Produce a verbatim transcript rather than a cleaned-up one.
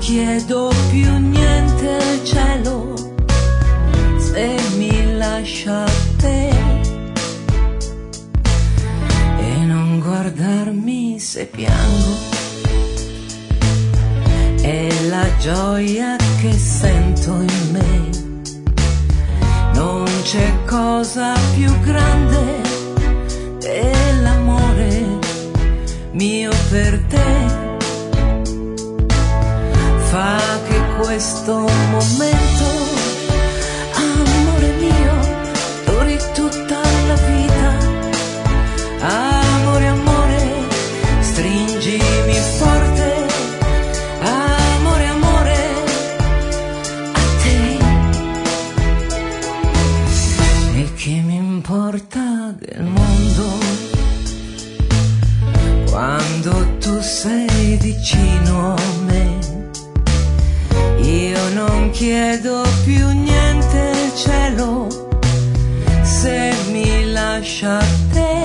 chiedo più niente al cielo se mi lascia te, e non guardarmi se piango, è la gioia che sento in me. Non c'è cosa più grande dell'amore mio per te. Fa che questo momento, amore mio, duri tutta la vita. Amore, amore, stringimi forte. Amore, amore, a te. E che mi importa del mondo quando tu sei vicino a me. Io non chiedo più niente al cielo se mi lascia te.